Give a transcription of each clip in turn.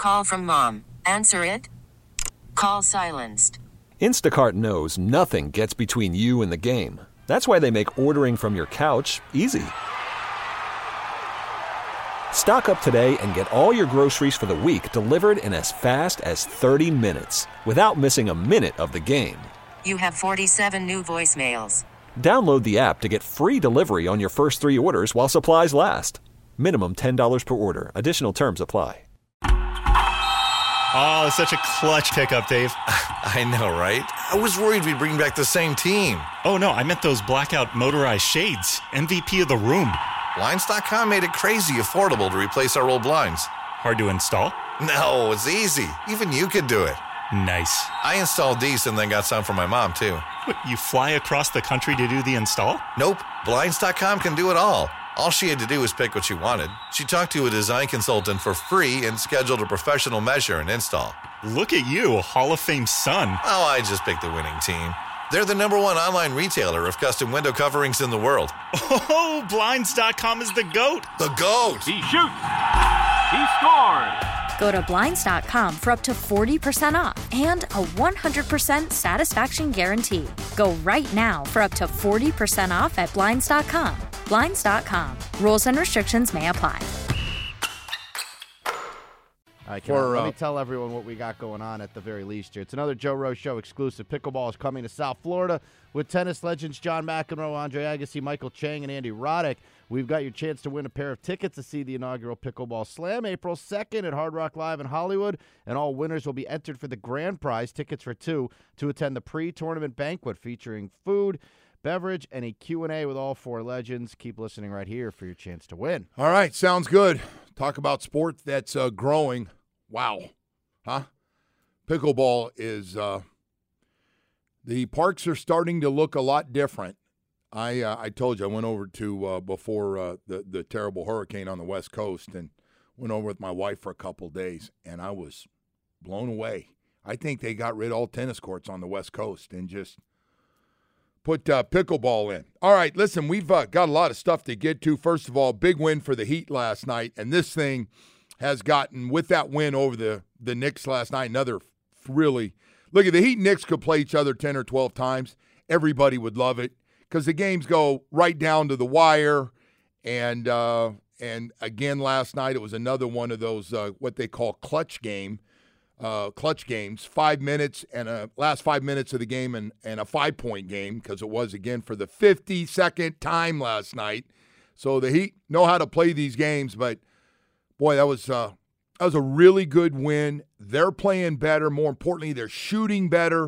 Call from mom. Answer it. Call silenced. Instacart knows nothing gets between you and the game. That's why they make ordering from your couch easy. Stock up today and get all your groceries for the week delivered in as fast as 30 minutes without missing a minute of the game. You have 47 new voicemails. Download the app to get free delivery on your first 3 orders while supplies last. Minimum $10 per order. Additional terms apply. Oh, such a clutch pickup, Dave. I know, right? I was worried we'd bring back the same team. Oh, no, I meant those blackout motorized shades. MVP of the room. Blinds.com made it crazy affordable to replace our old blinds. Hard to install? No, it's easy. Even you could do it. Nice. I installed these and then got some for my mom, too. What, you fly across the country to do the install? Nope. Blinds.com can do it all. All she had to do was pick what she wanted. She talked to a design consultant for free and scheduled a professional measure and install. Look at you, Hall of Fame son. Oh, I just picked the winning team. They're the #1 online retailer of custom window coverings in the world. Oh, Blinds.com is the GOAT. The GOAT. He shoots. He scores. Go to Blinds.com for up to 40% off and a 100% satisfaction guarantee. Go right now for up to 40% off at Blinds.com. Blinds.com. Rules and restrictions may apply. All right, let me tell everyone what we got going on at the very least here. It's another Joe Rose Show exclusive. Pickleball is coming to South Florida with tennis legends John McEnroe, Andre Agassi, Michael Chang, and Andy Roddick. We've got your chance to win a pair of tickets to see the inaugural Pickleball Slam April 2nd at Hard Rock Live in Hollywood, and all winners will be entered for the grand prize, tickets for 2, to attend the pre-tournament banquet featuring food, beverage, and a Q&A with all 4 legends. Keep listening right here for your chance to win. All right, sounds good. Talk about sport that's growing. Wow. Huh? Pickleball is the parks are starting to look a lot different. I told you I went over to before the terrible hurricane on the West Coast and went over with my wife for a couple days, and I was blown away. I think they got rid of all tennis courts on the West Coast and just put pickleball in. All right, listen, we've got a lot of stuff to get to. First of all, big win for the Heat last night, and this thing has gotten, with that win over the Knicks last night, another really – look, if the Heat and Knicks could play each other 10 or 12 times, everybody would love it because the games go right down to the wire. And again, last night it was another one of those what they call clutch games, 5 minutes and last 5 minutes of the game and a 5-point game because it was, again, for the 52nd time last night. So the Heat know how to play these games, but – boy, that was a really good win. They're playing better. More importantly, they're shooting better.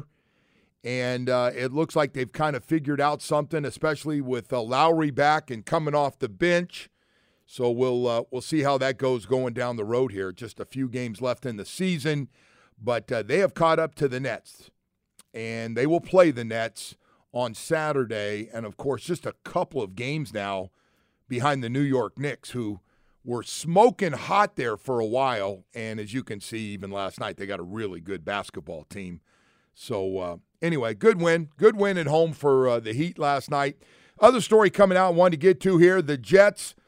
And it looks like they've kind of figured out something, especially with Lowry back and coming off the bench. So we'll see how that goes going down the road here. Just a few games left in the season. But they have caught up to the Nets. And they will play the Nets on Saturday. And, of course, just a couple of games now behind the New York Knicks, who were smoking hot there for a while, and as you can see, even last night, they got a really good basketball team. So, anyway, good win at home for the Heat last night. Other story coming out I wanted to get to here, the Jets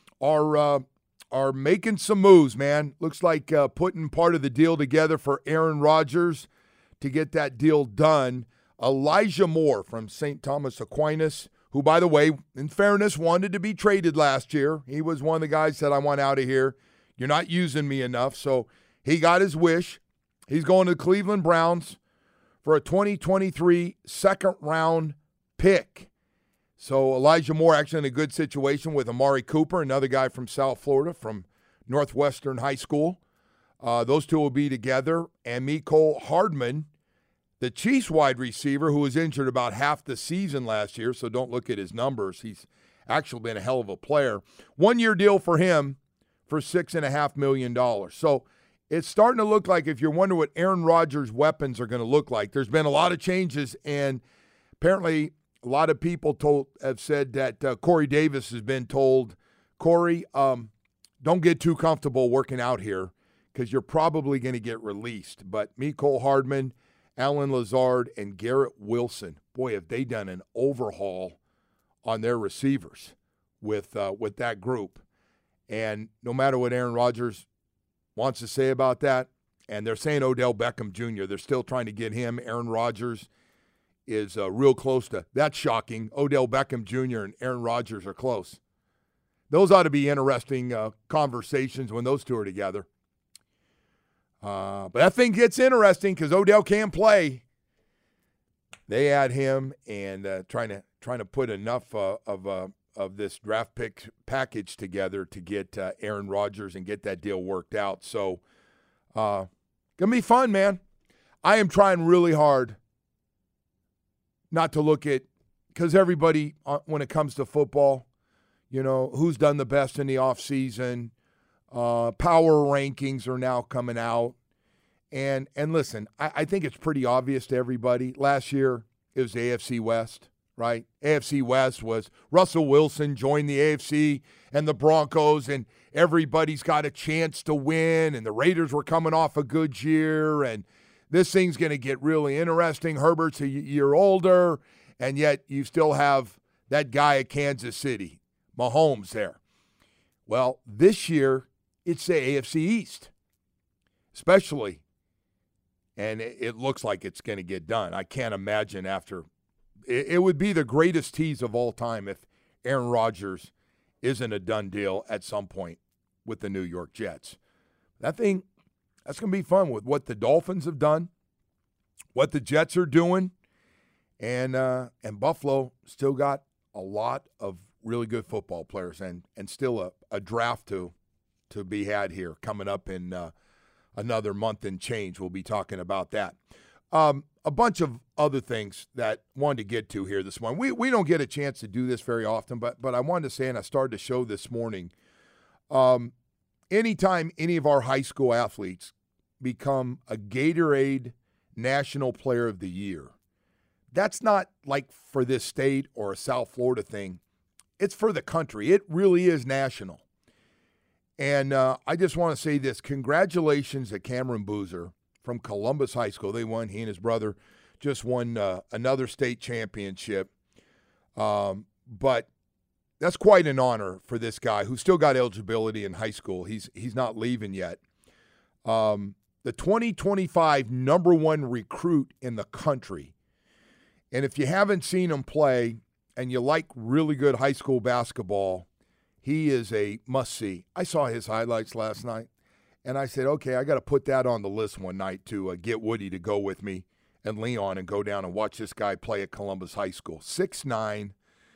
are making some moves, man. Looks like putting part of the deal together for Aaron Rodgers to get that deal done. Elijah Moore from St. Thomas Aquinas, who, by the way, in fairness, wanted to be traded last year. He was one of the guys that said, I want out of here. You're not using me enough. So he got his wish. He's going to the Cleveland Browns for a 2023 second-round pick. So Elijah Moore actually in a good situation with Amari Cooper, another guy from South Florida, from Northwestern High School. Those two will be together. And Mecole Hardman, the Chiefs wide receiver, who was injured about half the season last year, so don't look at his numbers. He's actually been a hell of a player. 1-year deal for him for $6.5 million. So it's starting to look like, if you're wondering what Aaron Rodgers' weapons are going to look like, there's been a lot of changes, and apparently a lot of people have said that Corey Davis has been told, Corey, don't get too comfortable working out here because you're probably going to get released. But Mecole Hardman, Allen Lazard, and Garrett Wilson, boy, have they done an overhaul on their receivers with that group. And no matter what Aaron Rodgers wants to say about that. And they're saying Odell Beckham Jr. They're still trying to get him. Aaron Rodgers is real close to. That's shocking. Odell Beckham Jr. and Aaron Rodgers are close. Those ought to be interesting conversations when those two are together. But that thing gets interesting because Odell can play. They add him and trying to put enough of this draft pick package together to get Aaron Rodgers and get that deal worked out. So, gonna be fun, man. I am trying really hard not to look at, because everybody, when it comes to football, who's done the best in the offseason, power rankings are now coming out. And listen, I think it's pretty obvious to everybody. Last year, it was the AFC West, right? AFC West was Russell Wilson joined the AFC and the Broncos, and everybody's got a chance to win, and the Raiders were coming off a good year, and this thing's going to get really interesting. Herbert's a year older, and yet you still have that guy at Kansas City, Mahomes there. Well, this year, it's the AFC East, especially. And it looks like it's going to get done. I can't imagine after. It would be the greatest tease of all time if Aaron Rodgers isn't a done deal at some point with the New York Jets. That's going to be fun with what the Dolphins have done, what the Jets are doing, and Buffalo still got a lot of really good football players and still a draft to be had here coming up in another month and change. We'll be talking about that. A bunch of other things that I wanted to get to here this morning. We don't get a chance to do this very often, but I wanted to say, and I started the show this morning, anytime any of our high school athletes become a Gatorade National Player of the Year, that's not like for this state or a South Florida thing. It's for the country. It really is national. And I just want to say this. Congratulations to Cameron Boozer from Columbus High School. They won. He and his brother just won another state championship. But that's quite an honor for this guy who's still got eligibility in high school. He's not leaving yet. The 2025 number one recruit in the country. And if you haven't seen him play and you like really good high school basketball, he is a must-see. I saw his highlights last night, and I said, okay, I got to put that on the list one night to get Woody to go with me and Leon and go down and watch this guy play at Columbus High School. 6'9".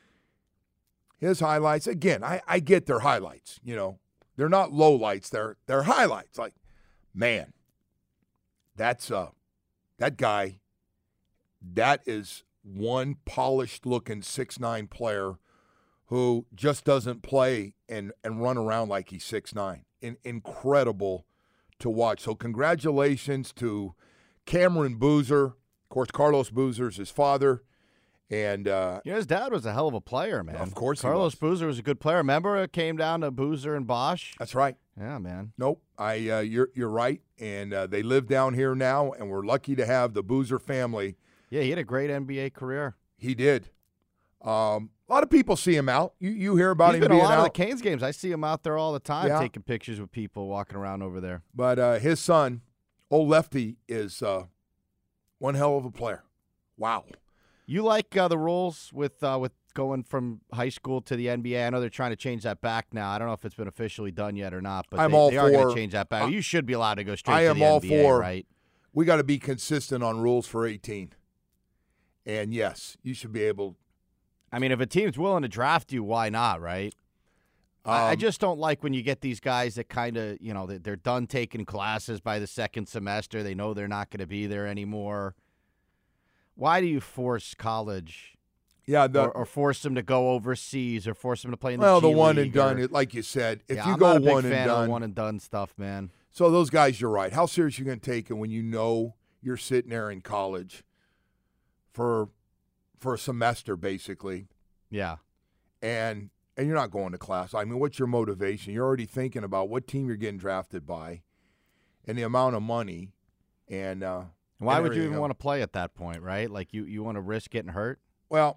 His highlights, again, I get their highlights. They're not lowlights. They're highlights. Like, man, that's that guy, that is one polished-looking 6'9" player who just doesn't play and run around like he's 6'9". Incredible to watch. So congratulations to Cameron Boozer. Of course, Carlos Boozer is his father. And his dad was a hell of a player, man. Of course Carlos Boozer was a good player. Remember it came down to Boozer and Bosch? That's right. Yeah, man. Nope. You're right. And they live down here now, and we're lucky to have the Boozer family. Yeah, he had a great NBA career. He did. A lot of people see him out. You hear about him being out. He's been a lot of the Canes games. I see him out there all the time taking pictures with people walking around over there. But his son, old Lefty, is one hell of a player. Wow. You like the rules with going from high school to the NBA? I know they're trying to change that back now. I don't know if it's been officially done yet or not, but they are going to change that back. You should be allowed to go straight to the NBA, all for, right? We got to be consistent on rules for 18. And, yes, you should be able. I mean, if a team's willing to draft you, why not, right? I just don't like when you get these guys that kind of, they're done taking classes by the second semester. They know they're not going to be there anymore. Why do you force college? Yeah, or force them to go overseas, or force them to play in the G League? Well, the one and done, like you said. If you I'm go not a big one fan and done, of one and done stuff, man. So those guys, you're right. How serious are you going to take it when you know you're sitting there in college for a semester, basically? Yeah, and you're not going to class. I mean, what's your motivation? You're already thinking about what team you're getting drafted by, and the amount of money, and why would you even want to play at that point, right? Like you want to risk getting hurt? Well,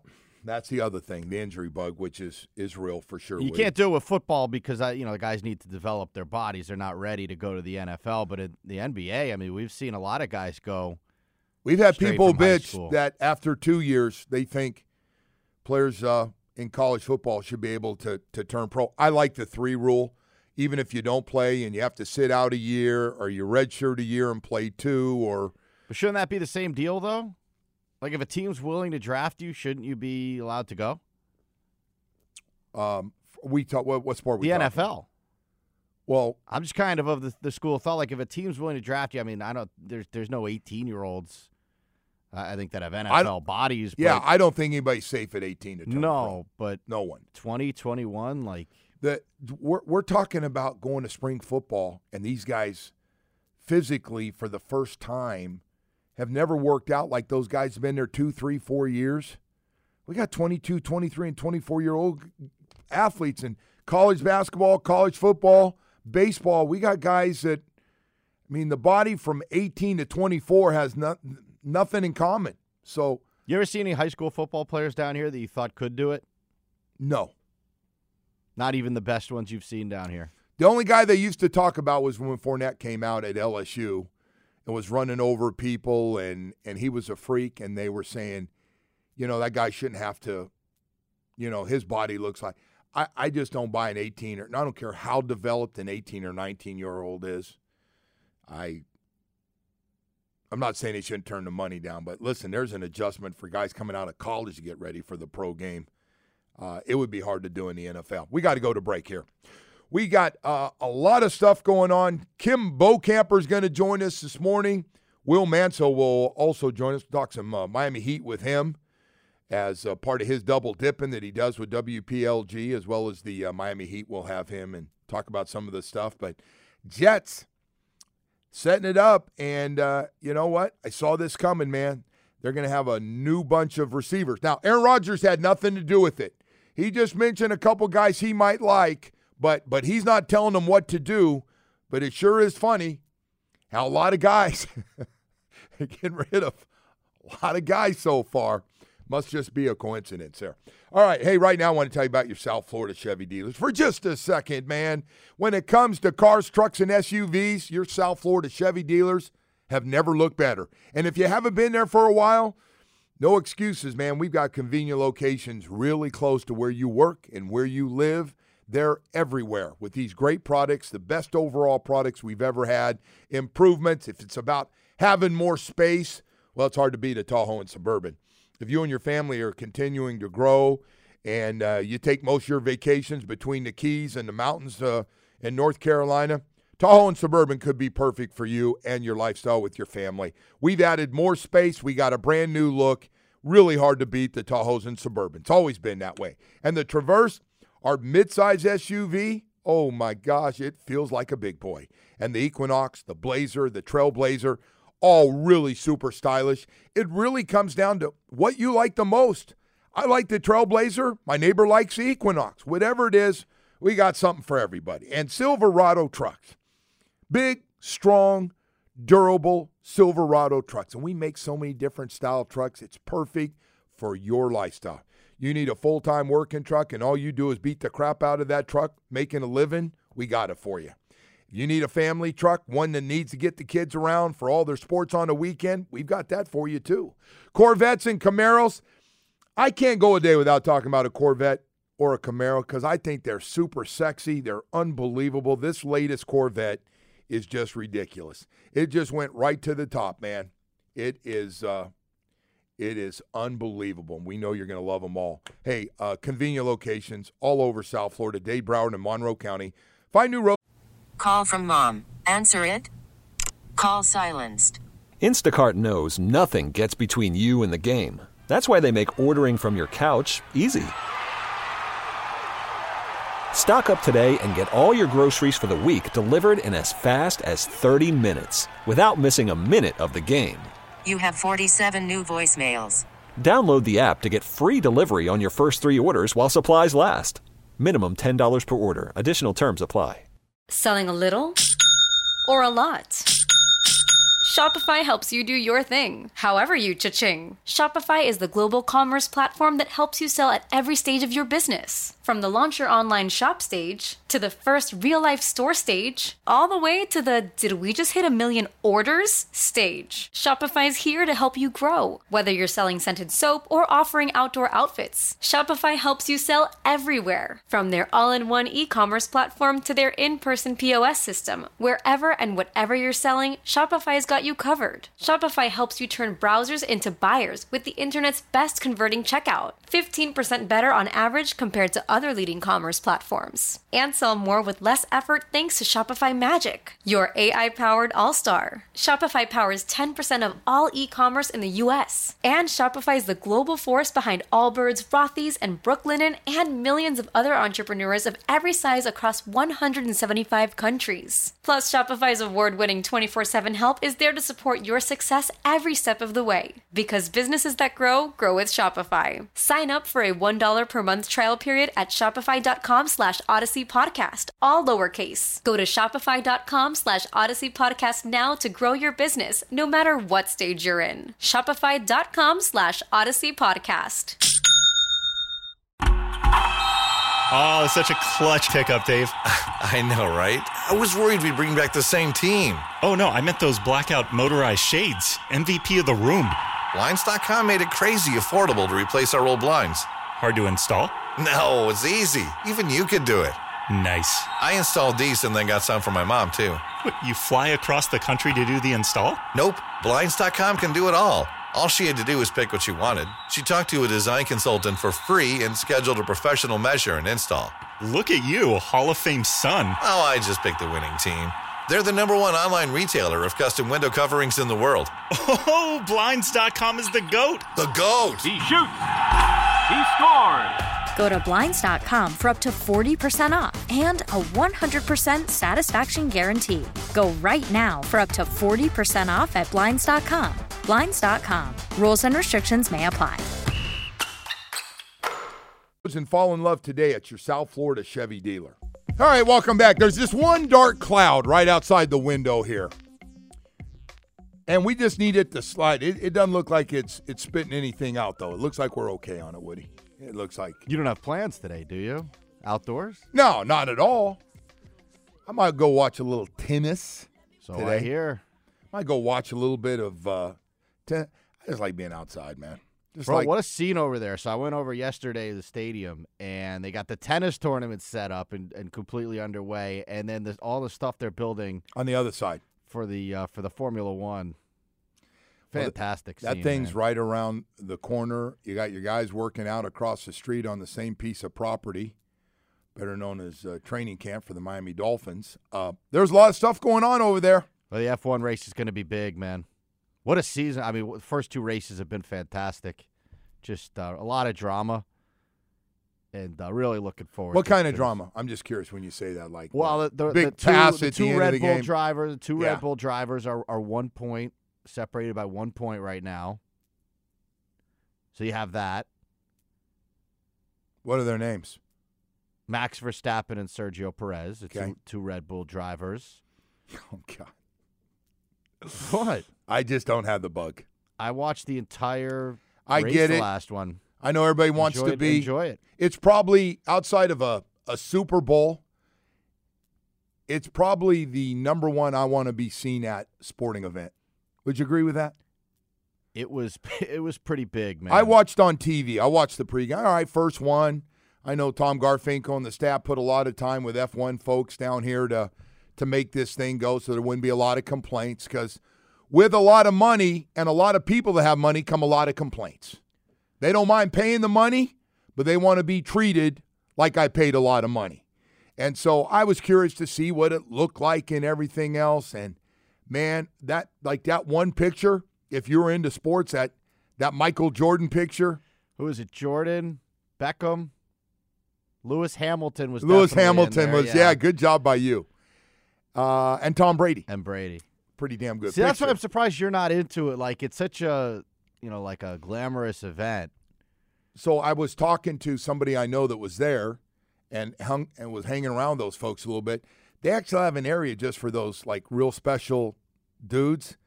that's the other thing, the injury bug, which is real for sure. You can't do it with football because the guys need to develop their bodies. They're not ready to go to the NFL. But in the NBA, I mean, we've seen a lot of guys go. We've had people bitch that after 2 years they think players in college football should be able to turn pro. I like the 3 rule. Even if you don't play and you have to sit out a year or you redshirt a year and play 2 or. But shouldn't that be the same deal though? Like if a team's willing to draft you, shouldn't you be allowed to go? We talk what sport we the talking? NFL. Well, I'm just kind of the school of thought. Like if a team's willing to draft you, I mean, I don't. There's no 18-year-olds. I think that have NFL bodies. But yeah, I don't think anybody's safe at 18 to turn pro. But no one. 20, 21, like. We're talking about going to spring football, and these guys physically for the first time have never worked out like those guys have been there 2, 3, 4 years. We got 22, 23, and 24-year-old athletes in college basketball, college football, baseball. We got guys that, I mean, the body from 18 to 24 has nothing in common. So, you ever see any high school football players down here that you thought could do it? No. Not even the best ones you've seen down here. The only guy they used to talk about was when Fournette came out at LSU and was running over people, and he was a freak, and they were saying, that guy shouldn't have to, his body looks like. I just don't buy an 18 or I don't care how developed an 18 or 19-year-old is. I'm not saying he shouldn't turn the money down, but listen, there's an adjustment for guys coming out of college to get ready for the pro game. It would be hard to do in the NFL. We got to go to break here. We got a lot of stuff going on. Kim Bokamper is going to join us this morning. Will Mansell will also join us. We'll talk some Miami Heat with him as part of his double dipping that he does with WPLG, as well as the Miami Heat will have him and talk about some of the stuff. But Jets setting it up, and you know what? I saw this coming, man. They're going to have a new bunch of receivers. Now, Aaron Rodgers had nothing to do with it. He just mentioned a couple guys he might like, but he's not telling them what to do. But it sure is funny how a lot of guys are getting rid of a lot of guys so far. Must just be a coincidence there. All right, hey, right now I want to tell you about your South Florida Chevy dealers for just a second, man. When it comes to cars, trucks, and SUVs, your South Florida Chevy dealers have never looked better. And if you haven't been there for a while, no excuses, man. We've got convenient locations really close to where you work and where you live. They're everywhere with these great products, the best overall products we've ever had. Improvements, if it's about having more space, well, it's hard to beat a Tahoe and Suburban. If you and your family are continuing to grow and you take most of your vacations between the Keys and the mountains in North Carolina, Tahoe and Suburban could be perfect for you and your lifestyle with your family. We've added more space. We got a brand new look. Really hard to beat the Tahoes and Suburban. It's always been that way. And the Traverse, our midsize SUV, oh my gosh, it feels like a big boy. And the Equinox, the Blazer, the Trailblazer, all really super stylish. It really comes down to what you like the most. I like the Trailblazer. My neighbor likes the Equinox. Whatever it is, we got something for everybody. And Silverado trucks. Big, strong, durable Silverado trucks. And we make so many different style trucks. It's perfect for your lifestyle. You need a full-time working truck, and all you do is beat the crap out of that truck, making a living, we got it for you. You need a family truck, one that needs to get the kids around for all their sports on the weekend, we've got that for you too. Corvettes and Camaros, I can't go a day without talking about a Corvette or a Camaro because I think they're super sexy. They're unbelievable. This latest Corvette is just ridiculous. It just went right to the top, man. It is unbelievable. We know you're going to love them all. Hey, convenient locations all over South Florida, Dade, Broward, and Monroe County. Find new roads. Call from mom. Answer it. Call silenced. Instacart knows nothing gets between you and the game. That's why they make ordering from your couch easy. Stock up today and get all your groceries for the week delivered in as fast as 30 minutes without missing a minute of the game. You have 47 new voicemails. Download the app to get free delivery on your first 3 orders while supplies last. Minimum $10 per order. Additional terms apply. Selling a little or a lot? Shopify helps you do your thing, however you cha-ching. Shopify is the global commerce platform that helps you sell at every stage of your business. From the launch your online shop stage, to the first real-life store stage, all the way to the did we just hit 1 million orders stage. Shopify's here to help you grow. Whether you're selling scented soap or offering outdoor outfits, Shopify helps you sell everywhere. From their all-in-one e-commerce platform to their in-person POS system, wherever and whatever you're selling, Shopify's got you covered. Shopify helps you turn browsers into buyers with the internet's best converting checkout. 15% better on average compared to other leading commerce platforms. And sell more with less effort thanks to Shopify Magic, your AI-powered all-star. Shopify powers 10% of all e-commerce in the U.S. And Shopify is the global force behind Allbirds, Rothy's, and Brooklinen, and millions of other entrepreneurs of every size across 175 countries. Plus, Shopify's award-winning 24/7 help is there to support your success every step of the way. Because businesses that grow, grow with Shopify. Sign up for a $1 per month trial period at shopify.com/Odyssey Podcast, all lowercase. Go to shopify.com/Odyssey Podcast now to grow your business, no matter what stage you're in. Shopify.com/Odyssey Podcast. Oh, it's such a clutch pickup, Dave. I know, right? I was worried we'd bring back the same team. Oh, no, I meant those blackout motorized shades. MVP of the room. Blinds.com made it crazy affordable to replace our old blinds. Hard to install? No, it's easy. Even you could do it. Nice. I installed these and then got some for my mom, too. What, you fly across the country to do the install? Nope. Blinds.com can do it all. All she had to do was pick what she wanted. She talked to a design consultant for free and scheduled a professional measure and install. Look at you, Hall of Fame son. Oh, I just picked the winning team. They're the #1 online retailer of custom window coverings in the world. Oh, Blinds.com is the GOAT. The GOAT! He shoots. He scores. Go to Blinds.com for up to 40% off and a 100% satisfaction guarantee. Go right now for up to 40% off at Blinds.com. Blinds.com. Rules and restrictions may apply. And fall in love today at your South Florida Chevy dealer. All right, welcome back. There's this one dark cloud right outside the window here. And we just need it to slide. It doesn't look like it's spitting anything out, though. It looks like we're okay on it, Woody. It looks like. You don't have plans today, do you? Outdoors? No, not at all. I might go watch a little tennis today. Right here. Might go watch a little bit of tennis. I just like being outside, man. Bro, what a scene over there. So I went over yesterday to the stadium, and they got the tennis tournament set up and completely underway, and then all the stuff they're building on the other side for the Formula One. Fantastic scene, that thing's man. Right around the corner. You got your guys working out across the street on the same piece of property, better known as training camp for the Miami Dolphins. There's a lot of stuff going on over there. Well, the F1 race is going to be big, man. What a season. I mean, the first 2 races have been fantastic. Just a lot of drama, and really looking forward What to kind of drama? I'm just curious when you say that. Like, well, the pass at two the end Red of the Bull game. drivers, the two Red Bull drivers are 1 point, separated by 1 point right now. So you have that. What are their names? Max Verstappen and Sergio Perez, Okay. two Red Bull drivers. Oh, God. What? I just don't have the bug. I watched the entire I race, get the it. last one. I know everybody wants to be. Enjoy it. It's probably, outside of a Super Bowl, it's probably the #1 I want to be seen at sporting event. Would you agree with that? It was pretty big, man. I watched on TV. I watched the pregame. All right, first one. I know Tom Garfinkel and the staff put a lot of time with F1 folks down here to make this thing go so there wouldn't be a lot of complaints, because with a lot of money and a lot of people that have money come a lot of complaints. They don't mind paying the money, but they want to be treated like I paid a lot of money. And so I was curious to see what it looked like and everything else. And, man, that one picture, if you were into sports, that Michael Jordan picture. Who is it, Jordan, Beckham? Lewis Hamilton was Lewis definitely Hamilton in there, was, yeah, good job by you. And Tom Brady. And Brady. Pretty damn good See, picture. that's why I'm surprised you're not into it. Like, it's such a, like a glamorous event. So I was talking to somebody I know that was there and was hanging around those folks a little bit. They actually have an area just for those, like, real special dudes.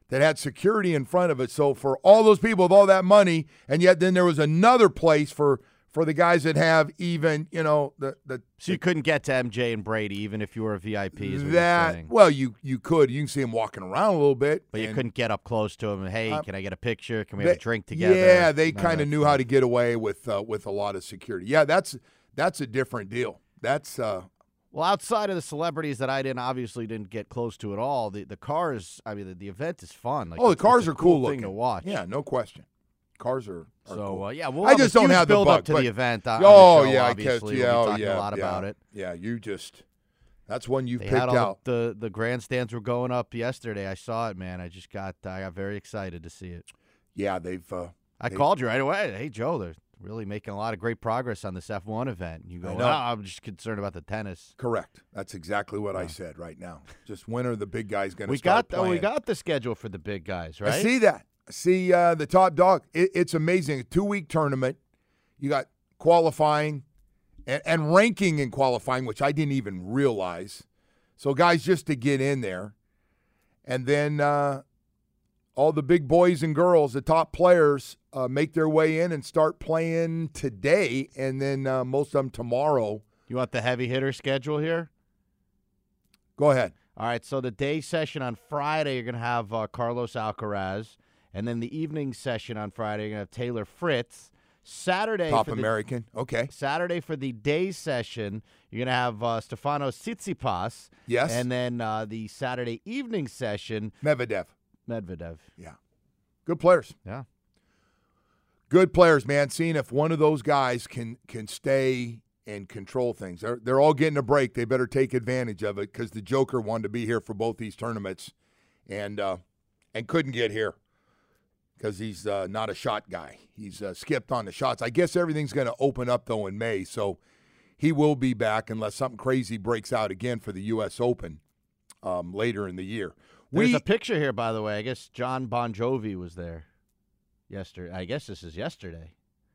that had security in front of it. So for all those people with all that money, and yet then there was another place for the guys that have even, so you couldn't get to MJ and Brady even if you were a VIP. Is what you're saying. Well, you could. You can see them walking around a little bit, but you couldn't get up close to them. And, hey, can I get a picture? Can we have a drink together? Yeah, they kind of knew how to get away with a lot of security. Yeah, that's a different deal. That's well, outside of the celebrities that I obviously didn't get close to at all, the cars. I mean, the event is fun. Like, the cars are cool thing looking to watch. Yeah, no question. Cars are cool. Yeah, we'll I just don't have the build bug up to the event. On yeah, obviously. We'll be talking a lot about it. Yeah, that's one you've picked out. out. The grandstands were going up yesterday. I saw it, man. I got very excited to see it. Yeah, I called you right away. Hey, Joe, they're really making a lot of great progress on this F1 event. You go, I'm just concerned about the tennis. Correct. That's exactly what I said right now. Just when are the big guys going to start playing? We got the schedule for the big guys, right? I see that. See the top dog. It's amazing. A 2-week tournament. You got qualifying and ranking in qualifying, which I didn't even realize. So, guys, just to get in there. And then all the big boys and girls, the top players, make their way in and start playing today, and then most of them tomorrow. You want the heavy hitter schedule here? Go ahead. All right, so the day session on Friday, you're going to have Carlos Alcaraz. And then the evening session on Friday, you're going to have Taylor Fritz. Saturday, top American. Okay. Saturday for the day session, you're going to have Stefanos Tsitsipas. Yes. And then the Saturday evening session, Medvedev. Yeah. Good players. Yeah. Good players, man. Seeing if one of those guys can stay and control things. They're all getting a break. They better take advantage of it because the Joker wanted to be here for both these tournaments and couldn't get here. Because he's not a shot guy. He's skipped on the shots. I guess everything's going to open up, though, in May. So he will be back unless something crazy breaks out again for the U.S. Open later in the year. There's a picture here, by the way. I guess John Bon Jovi was there yesterday. I guess this is yesterday.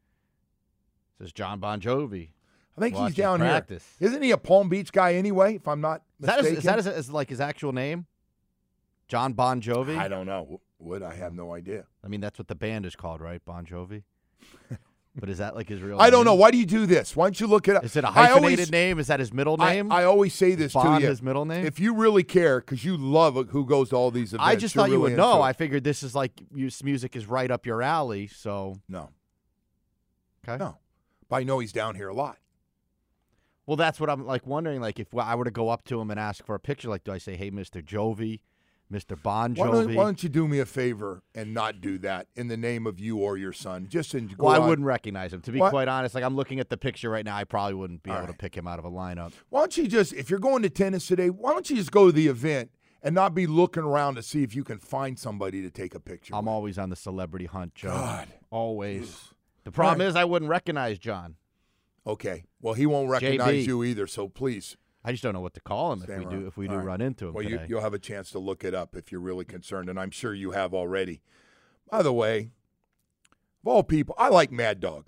This is John Bon Jovi. I think he's down practice. Here. Isn't he a Palm Beach guy anyway, if I'm not mistaken? Is that his actual name? John Bon Jovi? I don't know. I have no idea. I mean, that's what the band is called, right? Bon Jovi? But is that like his real name? I don't know. Why do you do this? Why don't you look it up? Is it a hyphenated name? Is that his middle name? I always say this Bon, to you. his middle name? If you really care, because you love who goes to all these events. I just thought you would know. I figured this is like music is right up your alley, so. No. Okay. No. But I know he's down here a lot. Well, that's what I'm like wondering. Like, if I were to go up to him and ask for a picture, like, do I say, "Hey, Mr. Jovi, Mr. Bon Jovi"? Why don't you do me a favor and not do that in the name of you or your son? I wouldn't recognize him. To be quite honest, like I'm looking at the picture right now, I probably wouldn't be able to pick him out of a lineup. Why don't you just, if you're going to tennis today, why don't you just go to the event and not be looking around to see if you can find somebody to take a picture I'm with? always on the celebrity hunt, Joe. God. Always. The problem is I wouldn't recognize John. Okay. Well, he won't recognize you either, so please. I just don't know what to call him if we do run into him. Well, today. You'll have a chance to look it up if you're really concerned, and I'm sure you have already. By the way, of all people, I like Mad Dog.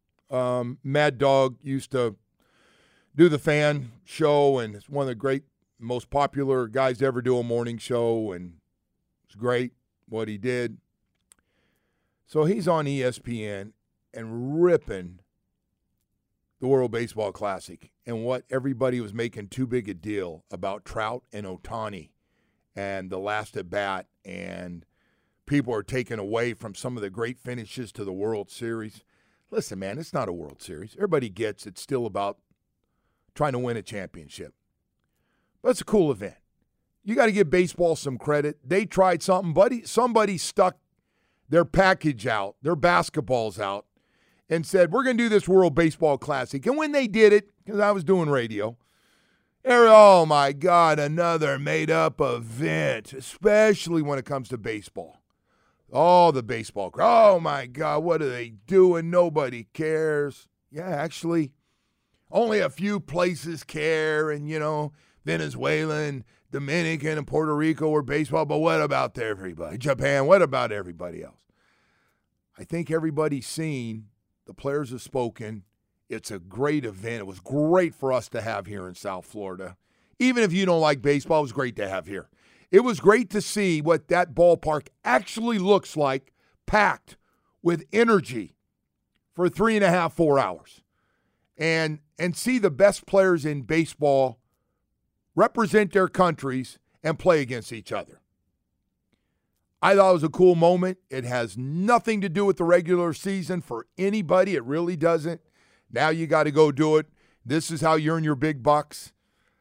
Mad Dog used to do the fan show, and it's one of the great, most popular guys to ever do a morning show, and it's great what he did. So he's on ESPN and ripping the World Baseball Classic and what everybody was making too big a deal about Trout and Ohtani and the last at bat, and people are taken away from some of the great finishes to the World Series. Listen, man, it's not a World Series. Everybody gets it's still about trying to win a championship. But it's a cool event. You got to give baseball some credit. They tried something, somebody stuck their package out, their basketballs out, and said, we're going to do this World Baseball Classic. And when they did it, because I was doing radio, oh, my God, another made-up event, especially when it comes to baseball. Oh, the baseball crowd. Oh, my God, what are they doing? Nobody cares. Yeah, actually, only a few places care. And, Venezuela and Dominican and Puerto Rico were baseball. But what about everybody? Japan, what about everybody else? I think everybody's seen. The players have spoken. It's a great event. It was great for us to have here in South Florida. Even if you don't like baseball, it was great to have here. It was great to see what that ballpark actually looks like, packed with energy for 3.5, 4 hours. And see the best players in baseball represent their countries and play against each other. I thought it was a cool moment. It has nothing to do with the regular season for anybody. It really doesn't. Now you got to go do it. This is how you earn your big bucks.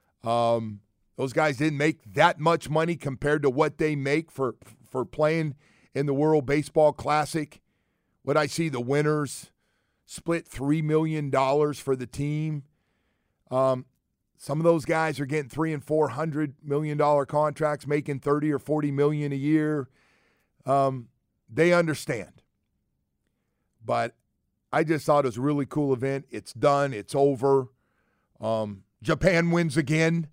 Those guys didn't make that much money compared to what they make for playing in the World Baseball Classic. What I see, the winners split $3 million for the team. Some of those guys are getting $300 and $400 million contracts, making $30 or $40 million a year. They understand. But I just thought it was a really cool event. It's done. It's over. Japan wins again.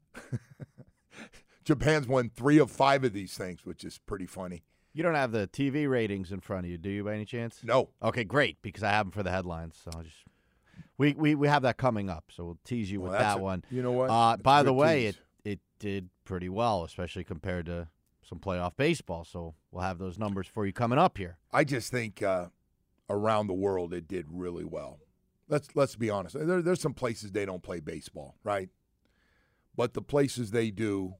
Japan's won 3 of 5 of these things, which is pretty funny. You don't have the TV ratings in front of you, do you, by any chance? No. Okay, great, because I have them for the headlines. So I'll just we have that coming up, so we'll tease you with that one. You know what? By the way, it did pretty well, especially compared to some playoff baseball. So we'll have those numbers for you coming up here. I just think around the world it did really well. Let's be honest. There's some places they don't play baseball, right? But the places they do,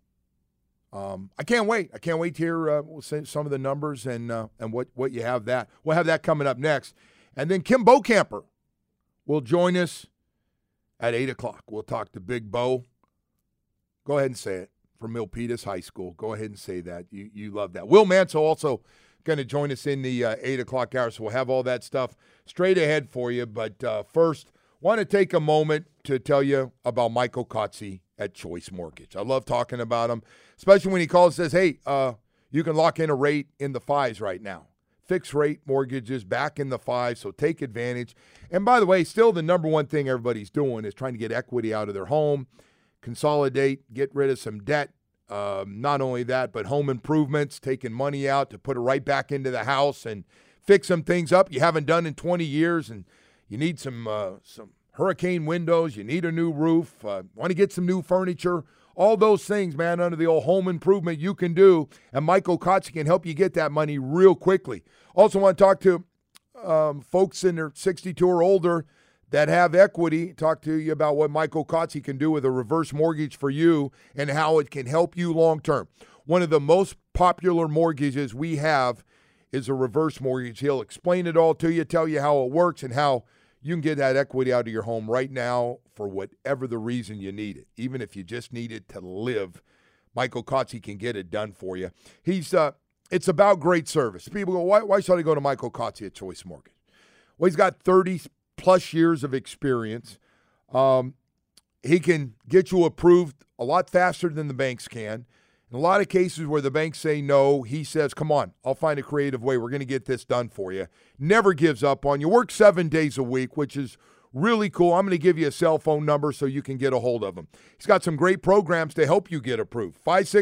I can't wait. I can't wait to hear some of the numbers and what you have that. We'll have that coming up next. And then Kim Bokamper will join us at 8 o'clock. We'll talk to Big Bo. Go ahead and say it. From Milpitas High School. Go ahead and say that. You love that. Will Mansell also going to join us in the 8 o'clock hour, so we'll have all that stuff straight ahead for you. But first, want to take a moment to tell you about Michael Kotze at Choice Mortgage. I love talking about him, especially when he calls and says, hey, you can lock in a rate in the 5s right now. Fixed rate mortgages back in the 5s, so take advantage. And by the way, still the number one thing everybody's doing is trying to get equity out of their home, consolidate, get rid of some debt. Not only that, but home improvements, taking money out to put it right back into the house and fix some things up you haven't done in 20 years. And you need some hurricane windows. You need a new roof. Want to get some new furniture. All those things, man, under the old home improvement you can do. And Michael Kotze can help you get that money real quickly. Also want to talk to folks in their 62 or older that have equity. Talk to you about what Michael Kotze can do with a reverse mortgage for you and how it can help you long term. One of the most popular mortgages we have is a reverse mortgage. He'll explain it all to you, tell you how it works and how you can get that equity out of your home right now for whatever the reason you need it. Even if you just need it to live, Michael Kotze can get it done for you. It's about great service. People go, why should I go to Michael Kotze at Choice Mortgage? Well, he's got 30-plus years of experience. He can get you approved a lot faster than the banks can. In a lot of cases where the banks say no, he says, come on, I'll find a creative way. We're going to get this done for you. Never gives up on you. Works 7 days a week, which is really cool. I'm going to give you a cell phone number so you can get a hold of him. He's got some great programs to help you get approved.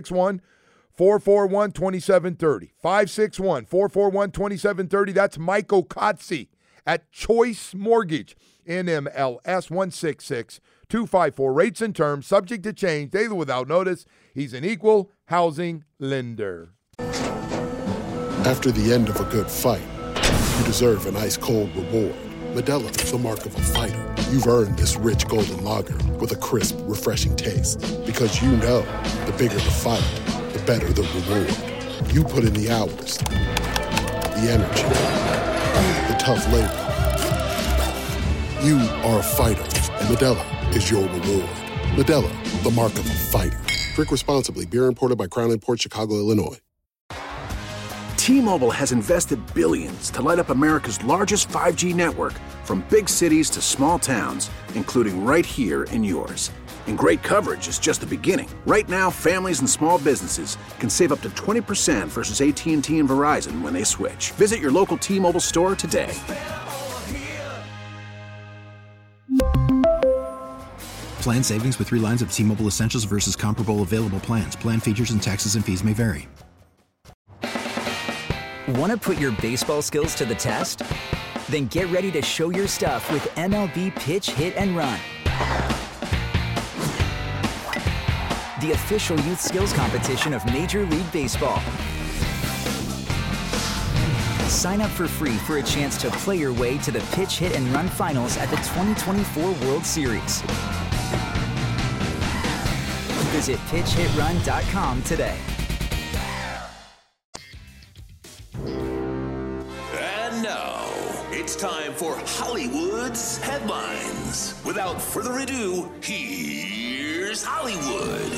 561-441-2730. 561-441-2730. That's Michael Kotze at Choice Mortgage. NMLS 166254. Rates and terms subject to change daily without notice. He's an equal housing lender. After the end of a good fight, you deserve an ice-cold reward. Modelo, the mark of a fighter. You've earned this rich golden lager with a crisp, refreshing taste. Because you know, the bigger the fight, the better the reward. You put in the hours, the energy, the tough labor. You are a fighter, and Modelo is your reward. Modelo, the mark of a fighter. Drink responsibly. Beer imported by Crown Imports, Chicago, Illinois. T-Mobile has invested billions to light up America's largest 5G network, from big cities to small towns, including right here in yours. And great coverage is just the beginning. Right now, families and small businesses can save up to 20% versus AT&T and Verizon when they switch. Visit your local T-Mobile store today. Plan savings with 3 lines of T-Mobile Essentials versus comparable available plans. Plan features and taxes and fees may vary. Want to put your baseball skills to the test? Then get ready to show your stuff with MLB Pitch, Hit, and Run. the official youth skills competition of Major League Baseball. Sign up for free for a chance to play your way to the Pitch, Hit, and Run finals at the 2024 World Series. Visit pitchhitrun.com today. And now, it's time for Hollywood's headlines. Without further ado, here's Hollywood.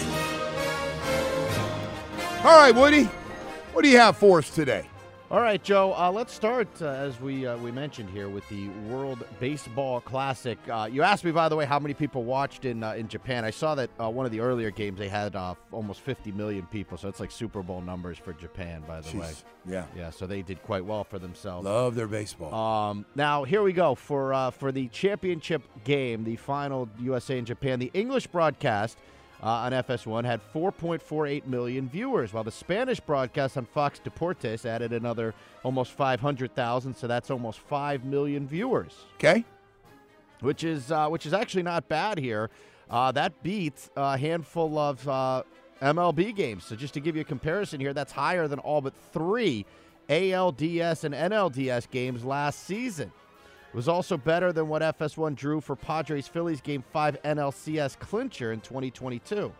All right, Woody, what do you have for us today? All right, Joe, let's start, as we mentioned here, with the World Baseball Classic. You asked me, by the way, how many people watched in Japan. I saw that one of the earlier games, they had almost 50 million people, so it's like Super Bowl numbers for Japan, by the way. Yeah. Yeah, so they did quite well for themselves. Love their baseball. Now, here we go. For the championship game, the final USA and Japan, the English broadcast on FS1 had 4.48 million viewers, while the Spanish broadcast on Fox Deportes added another almost 500,000, so that's almost 5 million viewers. Okay. Which is actually not bad here. That beats a handful of MLB games. So just to give you a comparison here, that's higher than all but 3 ALDS and NLDS games last season. It was also better than what FS1 drew for Padres-Phillies Game 5 NLCS clincher in 2022.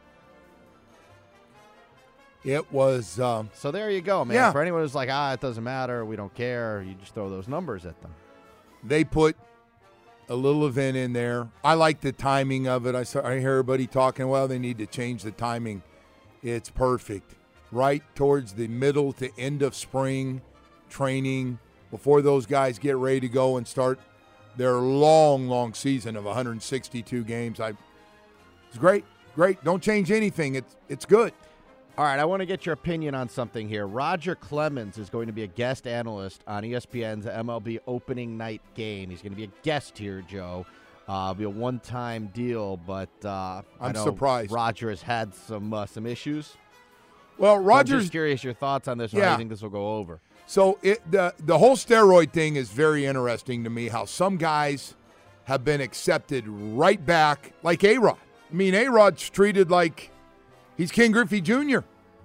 It was... so there you go, man. Yeah. For anyone who's like, it doesn't matter, we don't care, you just throw those numbers at them. They put a little event in there. I like the timing of it. I hear everybody talking, well, they need to change the timing. It's perfect. Right towards the middle to end of spring training, before those guys get ready to go and start their long season of 162 games. It's great. Don't change anything. It's good. All right, I want to get your opinion on something here. Roger Clemens is going to be a guest analyst on ESPN's MLB opening night game. He's going to be a guest here, Joe. It'll be a one-time deal, but I'm surprised. Roger has had some issues. Well, I'm Roger's just curious your thoughts on this. How do you think this will go over? So the whole steroid thing is very interesting to me, how some guys have been accepted right back, like A-Rod. I mean, A-Rod's treated like he's Ken Griffey Jr.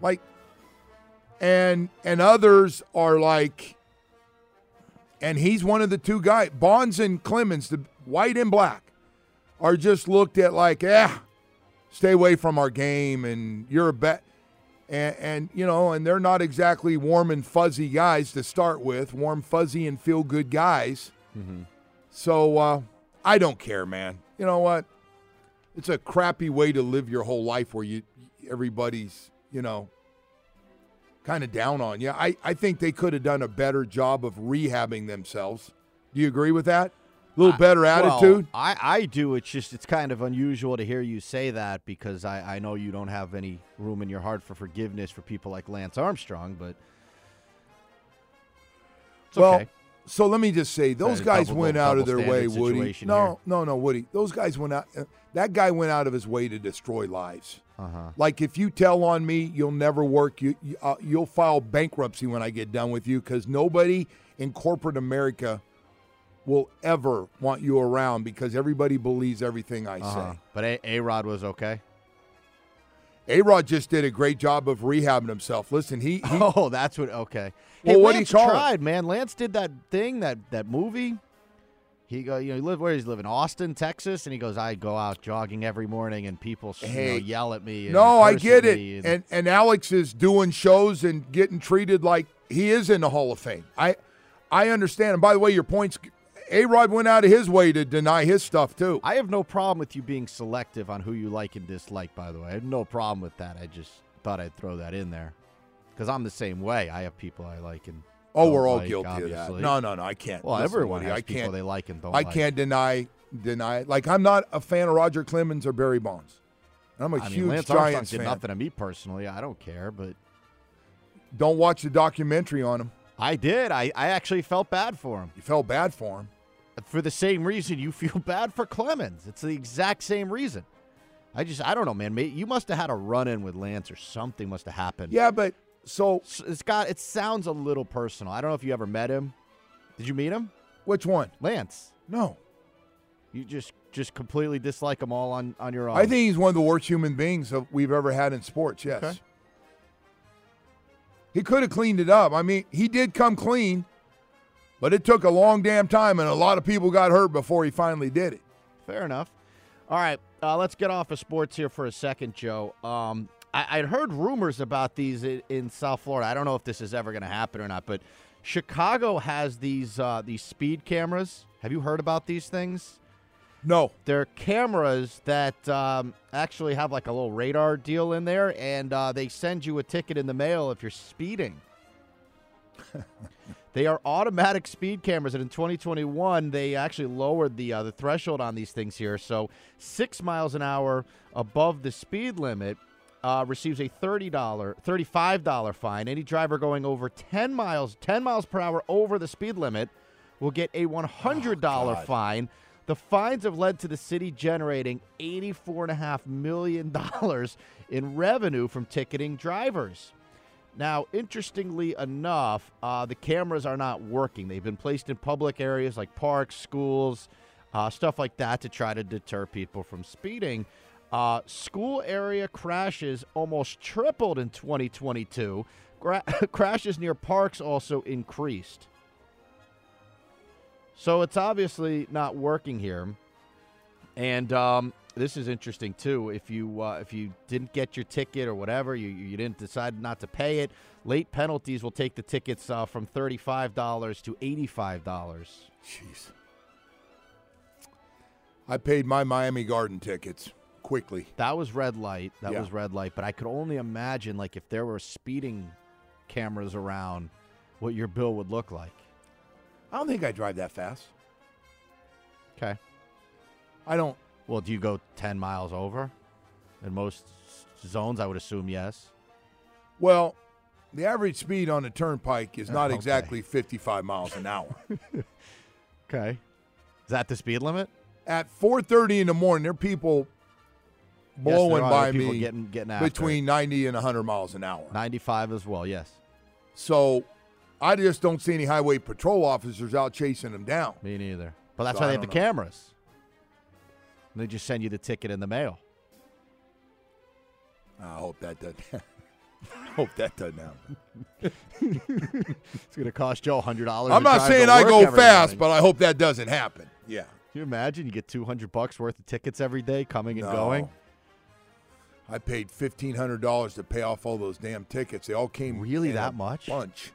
And others are like, and he's one of the two guys, Bonds and Clemens, the white and black, are just looked at like, stay away from our game, and you're a bet. And they're not exactly warm and fuzzy guys to start with, warm, fuzzy, and feel-good guys. Mm-hmm. So I don't care, man. You know what? It's a crappy way to live your whole life where everybody's, kind of down on you. I think they could have done a better job of rehabbing themselves. Do you agree with that? A little better attitude? Well, I do. It's kind of unusual to hear you say that because I know you don't have any room in your heart for forgiveness for people like Lance Armstrong, but it's okay. So let me just say, those guys went out of their way, Woody. No, Woody. Those guys went out. That guy went out of his way to destroy lives. Uh-huh. Like, if you tell on me, you'll never work. You'll file bankruptcy when I get done with you, because nobody in corporate America will ever want you around, because everybody believes everything I say. But A-Rod was okay? A-Rod just did a great job of rehabbing himself. Listen, he Oh, that's what, okay. Well, Hey, what Lance do you call tried, man. Lance did that thing, that movie. He where does he live? In Austin, Texas, and he goes, I go out jogging every morning, and people yell at me. And no, I curse get at it. me, And Alex is doing shows and getting treated like he is in the Hall of Fame. I understand. And by the way, your points, A-Rod went out of his way to deny his stuff too. I have no problem with you being selective on who you like and dislike, by the way. I have no problem with that. I just thought I'd throw that in there because I'm the same way. I have people I like and we're all like, guilty obviously. of that. No, I can't. Well, Listen, everyone Woody, has people they like and don't I like. can't deny it. Like, I'm not a fan of Roger Clemens or Barry Bonds. I'm a huge Lance Giants Armstrong fan. did nothing to me personally. I don't care, but don't watch the documentary on him. I did. I actually felt bad for him. You felt bad for him? For the same reason you feel bad for Clemens. It's the exact same reason. I don't know, man. You must have had a run-in with Lance or something must have happened. Yeah, but it sounds a little personal. I don't know if you ever met him. Did you meet him? Which one? Lance. No. You just just completely dislike him all on your own? I think he's one of the worst human beings we've ever had in sports, yes. Okay. He could have cleaned it up. I mean, he did come clean, but it took a long damn time, and a lot of people got hurt before he finally did it. Fair enough. All right, let's get off of sports here for a second, Joe. I'd heard rumors about these in South Florida. I don't know if this is ever going to happen or not, but Chicago has these speed cameras. Have you heard about these things? No. They're cameras that actually have like a little radar deal in there, and they send you a ticket in the mail if you're speeding. They are automatic speed cameras, and in 2021, they actually lowered the threshold on these things here. So 6 miles an hour above the speed limit receives a $35 fine. Any driver going over 10 miles per hour over the speed limit will get a $100 fine. The fines have led to the city generating $84.5 million in revenue from ticketing drivers. Now, interestingly enough, the cameras are not working. They've been placed in public areas like parks, schools, stuff like that to try to deter people from speeding. School area crashes almost tripled in 2022. Crashes near parks also increased. So it's obviously not working here. And this is interesting, too. If you didn't get your ticket or whatever, you didn't decide not to pay it, late penalties will take the tickets from $35 to $85. Jeez. I paid my Miami Garden tickets quickly. That was red light. Was red light. But I could only imagine, like, if there were speeding cameras around, what your bill would look like. I don't think I drive that fast. Okay. I don't. Well, do you go 10 miles over? In most zones, I would assume yes. Well, the average speed on the turnpike is not exactly 55 miles an hour. Okay. Is that the speed limit? At 4:30 in the morning, there are people blowing by me getting after between 90 and 100 miles an hour. 95 as well, yes. So I just don't see any highway patrol officers out chasing them down. Me neither. But that's why they have the cameras. And they just send you the ticket in the mail. I hope that doesn't happen. It's going to cost Joe $100. I'm not saying I go fast, but I hope that doesn't happen. Yeah. Can you imagine you get $200 worth of tickets every day coming and going? I paid $1,500 to pay off all those damn tickets. They all came really in that a much? Bunch.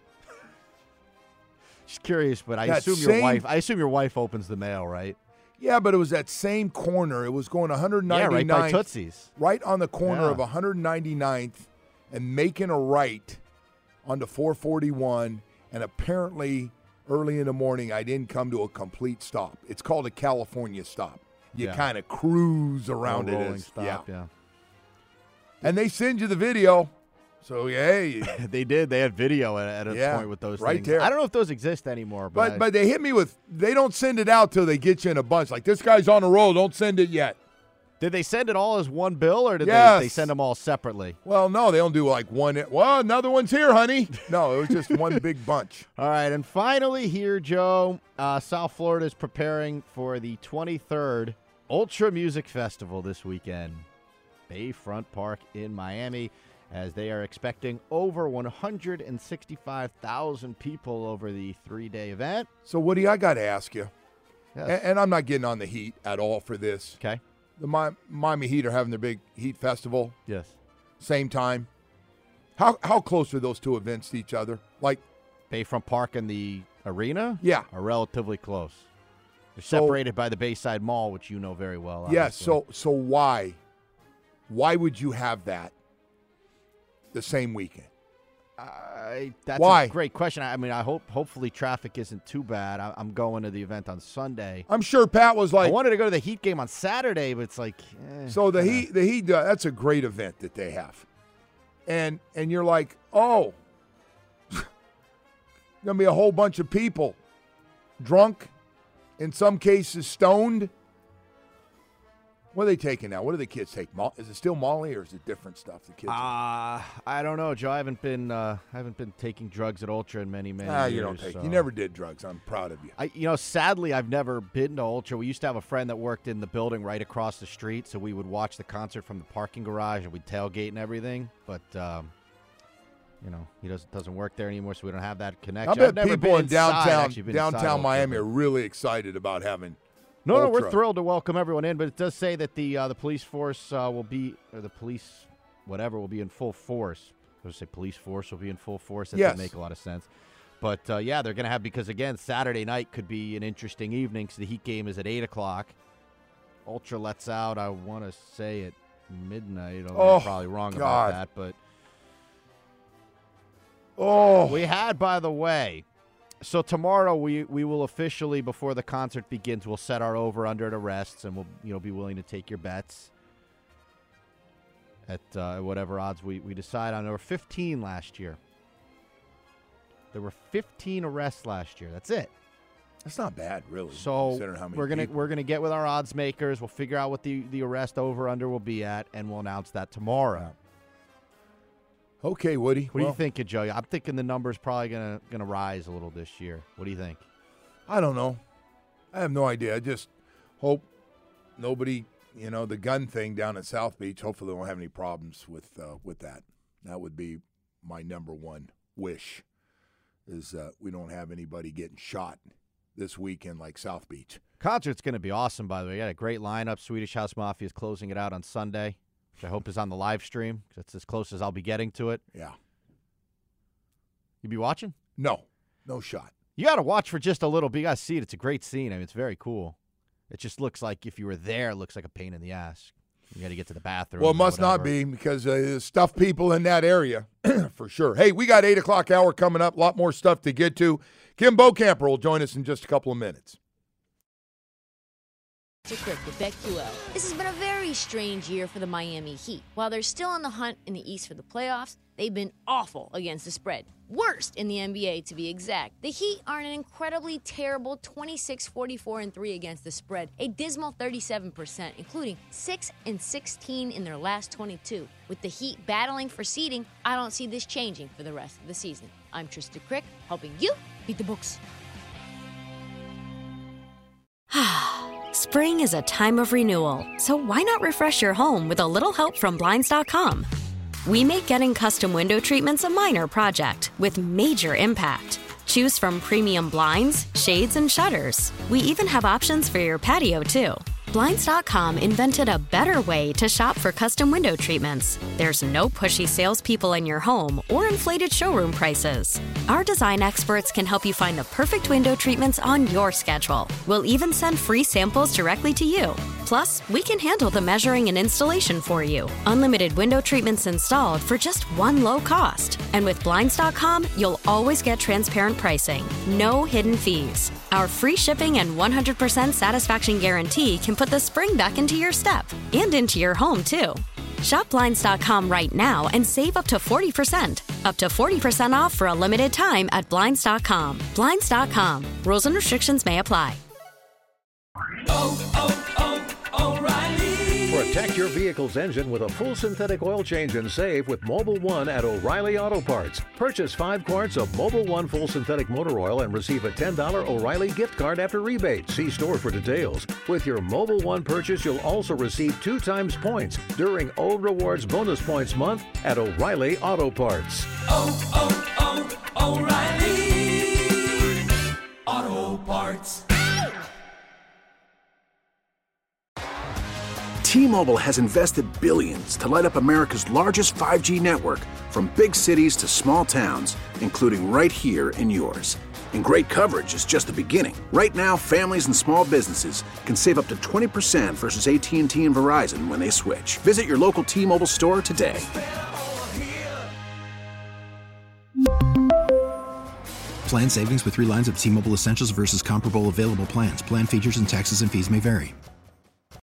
Just curious, but I assume your wife opens the mail, right? Yeah, but it was that same corner. It was going 199th. Yeah, right by Tootsie's. Right on the corner of 199th and making a right onto 441. And apparently, early in the morning, I didn't come to a complete stop. It's called a California stop. You kind of cruise around it. Rolling stop, yeah. And they send you the video. So, hey. They did. They had video at a point with those right things. There. I don't know if those exist anymore. But they hit me with, they don't send it out till they get you in a bunch. Like, this guy's on the roll. Don't send it yet. Did they send it all as one bill, or did they send them all separately? Well, no, they don't do like one. Well, another one's here, honey. No, it was just one big bunch. All right, and finally here, Joe, South Florida is preparing for the 23rd Ultra Music Festival this weekend. Bayfront Park in Miami, as they are expecting over 165,000 people over the 3-day event. So, Woody, I got to ask you, Yes. and I'm not getting on the Heat at all for this. Okay. The Miami Heat are having their big Heat Festival. Yes. Same time. How close are those two events to each other? Like Bayfront Park and the arena? Yeah. Are relatively close. They're separated by the Bayside Mall, which you know very well. Yes. Obviously. So why would you have that the same weekend? That's Why? a great question. I mean, hopefully traffic isn't too bad. I'm going to the event on Sunday. I'm sure Pat was like, I wanted to go to the Heat game on Saturday, but it's like. So the Heat, that's a great event that they have, and you're like, oh, gonna be a whole bunch of people, drunk, in some cases stoned, What are they taking now? What do the kids take? Is it still Molly or is it different stuff? The kids. I don't know, Joe. I haven't been taking drugs at Ultra in many years. You don't take. You never did drugs. I'm proud of you. Sadly, I've never been to Ultra. We used to have a friend that worked in the building right across the street, so we would watch the concert from the parking garage and we'd tailgate and everything. But he doesn't work there anymore, so we don't have that connection. I bet people in downtown Miami are really excited about having. No, we're thrilled to welcome everyone in, but it does say that the police force will be in full force. I was going to say police force will be in full force. That doesn't make a lot of sense. But, they're going to have, because, again, Saturday night could be an interesting evening because the Heat game is at 8 o'clock. Ultra lets out, I want to say, at midnight. I'm probably wrong about that. But we had, by the way... So tomorrow we will officially, before the concert begins, we'll set our over-under at arrests, and we'll be willing to take your bets at whatever odds we decide on. There were 15 last year. There were 15 arrests last year. That's it. That's not bad, really. So we're gonna get with our odds makers. We'll figure out what the arrest over-under will be at, and we'll announce that tomorrow. Okay, Woody. What are you thinking, Joe? I'm thinking the number's probably gonna rise a little this year. What do you think? I don't know. I have no idea. I just hope nobody, the gun thing down at South Beach, hopefully they won't have any problems with that. That would be my number one wish, is we don't have anybody getting shot this weekend like South Beach. Concert's going to be awesome, by the way. We got a great lineup. Swedish House Mafia is closing it out on Sunday, which I hope is on the live stream. That's as close as I'll be getting to it. Yeah. You be watching? No shot. You got to watch for just a little bit. You got to see it. It's a great scene. I mean, it's very cool. It just looks like if you were there, it looks like a pain in the ass. You got to get to the bathroom. Well, it must not be, because there's stuff people in that area for sure. Hey, we got 8 o'clock hour coming up. A lot more stuff to get to. Kim Bocamper will join us in just a couple of minutes. Quick with BetQL. This has been a very strange year for the Miami Heat. While they're still on the hunt in the East for the playoffs, they've been awful against the spread. Worst in the NBA, to be exact. The Heat are an incredibly terrible 26-44-3 against the spread, a dismal 37%, including 6-16 in their last 22. With the Heat battling for seeding, I don't see this changing for the rest of the season. I'm Trista Crick, helping you beat the books. Spring is a time of renewal, so why not refresh your home with a little help from Blinds.com? We make getting custom window treatments a minor project with major impact. Choose from premium blinds, shades, and shutters. We even have options for your patio, too. Blinds.com invented a better way to shop for custom window treatments. There's no pushy salespeople in your home or inflated showroom prices. Our design experts can help you find the perfect window treatments on your schedule. We'll even send free samples directly to you. Plus, we can handle the measuring and installation for you. Unlimited window treatments installed for just one low cost. And with Blinds.com, you'll always get transparent pricing. No hidden fees. Our free shipping and 100% satisfaction guarantee can put the spring back into your step and into your home, too. Shop Blinds.com right now and save up to 40%. Up to 40% off for a limited time at Blinds.com. Blinds.com. Rules and restrictions may apply. O'Reilly. Protect your vehicle's engine with a full synthetic oil change and save with Mobil 1 at O'Reilly Auto Parts. Purchase 5 quarts of Mobil 1 full synthetic motor oil and receive a $10 O'Reilly gift card after rebate. See store for details. With your Mobil 1 purchase, you'll also receive 2 times points during O Rewards Bonus Points Month at O'Reilly Auto Parts. O'Reilly Auto Parts. T-Mobile has invested billions to light up America's largest 5G network, from big cities to small towns, including right here in yours. And great coverage is just the beginning. Right now, families and small businesses can save up to 20% versus AT&T and Verizon when they switch. Visit your local T-Mobile store today. Plan savings with 3 lines of T-Mobile Essentials versus comparable available plans. Plan features and taxes and fees may vary.